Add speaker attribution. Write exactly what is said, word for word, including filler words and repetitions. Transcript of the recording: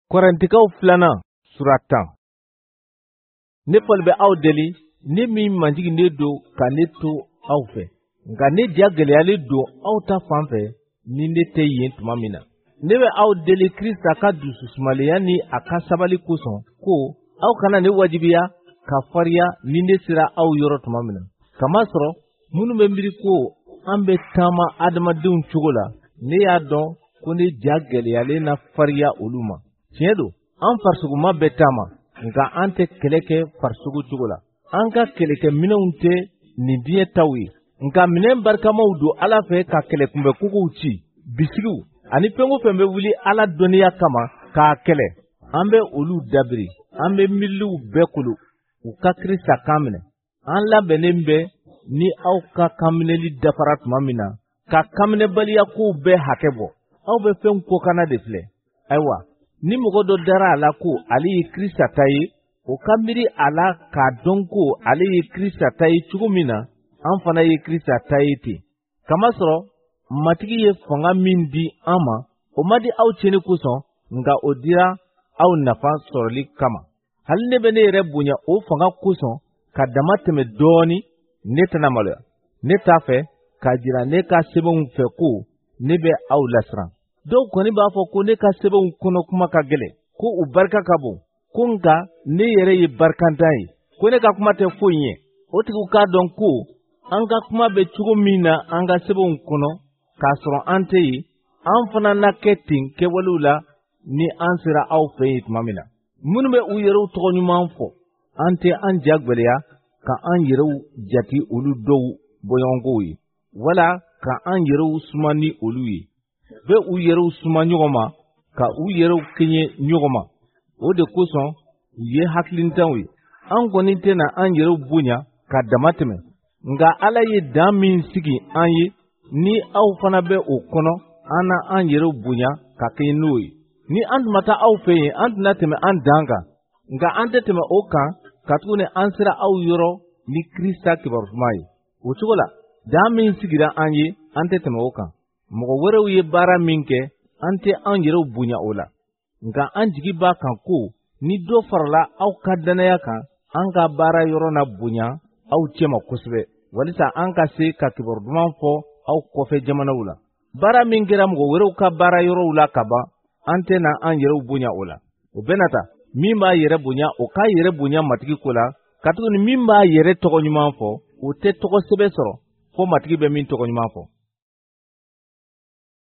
Speaker 1: Korantikaw filanan suratan. Ne Paul bɛ aw deli ne min manjigi ne don ka ne to aw fɛ. Nka ne ja gɛlɛyalen don aw ta fan fɛ ni ne tɛ yen tuma min na. Ne bɛ aw deli Krista ka dususumaleya ni a ka sabali kosɔn ko aw kana ne wajibiya ka fariya ni ne sera aw yɔrɔ tuma min na. Kamasɔrɔ minnu bɛ miiri ko an bɛ taama adamadenw cogo la, ne y'a dɔn ko ne ja gɛlɛyalen na fariya olu ma. Tiɲɛ don, an farisogoma bɛ taama, nka an tɛ kɛlɛ kɛ farisogo cogo la. An ka kɛlɛkɛminɛnw tɛ nin diɲɛ taw ye, nka minɛn barikamaw don Ala fɛ ka kɛlɛkunbɛkogow ci, bisigiw ani fɛn o fɛn bɛ wuli Ala dɔnniya kama k'a kɛlɛ. An bɛ olu dabiri, an bɛ miiriw bɛɛ kolo, u ka Krista kan minɛ. An labɛnnen bɛ ni aw ka kanminɛli dafara tuma min na, ka kanminɛbaliya kow bɛɛ hakɛ bɔ. Aw bɛ fɛn kokana de filɛ. Ayiwa, ni mɔgɔ dɔ dara a la ko ale ye Krista ta ye, o ka miiri a la k'a dɔn ko ale ye Krista ta ye cogo min na, an fana ye Krista ta ye ten. Kamasɔrɔ matigi ye fanga min di an ma, o ma di aw tiɲɛni kosɔn, nka o dira aw nafa sɔrɔli kama. Hali ne bɛ ne yɛrɛ bonya o fanga kosɔn ka dama tɛmɛ dɔɔni, ne tɛna maloya. Ne t'a fɛ k'a jira ne ka sɛbɛnw fɛ ko ne bɛ aw lasiran. Dɔw kɔni b'a fɔ ko ne ka sɛbɛnw kɔnɔ kuma ka gɛlɛn, ko u barika ka bon, ko nka ne yɛrɛ ye barikantan ye, ko ne ka kuma tɛ foyi ɲɛ. O tigiw k'a dɔn ko an ka kuma bɛ cogo min na an ka sɛbɛnw kɔnɔ, k'a sɔrɔ an tɛ yen, an fana na kɛ ten kɛwalew la ni an sera aw fɛ yen tuma min na. Minnu bɛ u yɛrɛw tɔgɔ ɲuman fɔ, an tɛ an ja gwɛlɛya ka an yɛrɛw jati olu dɔw bɔɲɔgɔnkow ye, wala ka an yɛrɛw suma ni olu ye. Bɛ u yɛrɛw suma ɲɔgɔn ma, ka u yɛrɛw kɛɲɛ ɲɔgɔn ma. O de kosɔn u ye hakilintanw ye. An kɔni tɛna an yɛrɛw bonya ka dama tɛmɛ, nka Ala ye dan min sigi an ye, ni aw fana bɛ o kɔnɔ, an na an yɛrɛw bonya ka kɛɲɛ n'o ye. Ni an tun ma taa aw fɛ yen, an tɛna tɛmɛ an dan kan, nka an tɛ tɛmɛ o kan ka tuguni an sera aw yɔrɔ ni Krista kibaruɲuman ye. O cogo la, dan min sigira an ye, an tɛ tɛmɛ o kan. Mɔgɔ wɛrɛw ye baara min kɛ, an tɛ an yɛrɛw bonya o la. Nka an jigi b'a kan ko ni dɔ farala aw ka dannaya kan, an ka baara yɔrɔ na bonya aw cɛma kosɛbɛ, walisa an ka se ka kibaru duman fɔ aw kɔfɛ jamanaw la. Baara min kɛra mɔgɔ wɛrɛw ka baara yɔrɔw la ka ban, an tɛ na an yɛrɛw bonya o la. O bɛ na ta, min b'a yɛrɛ bonya o k'a yɛrɛ bonya matigi ko la, ka tuguni min b'a yɛrɛ tɔgɔ ɲuman fɔ, o tɛ tɔgɔ sɛbɛ sɔrɔ fo matigi bɛ min tɔgɔ ɲuman fɔ.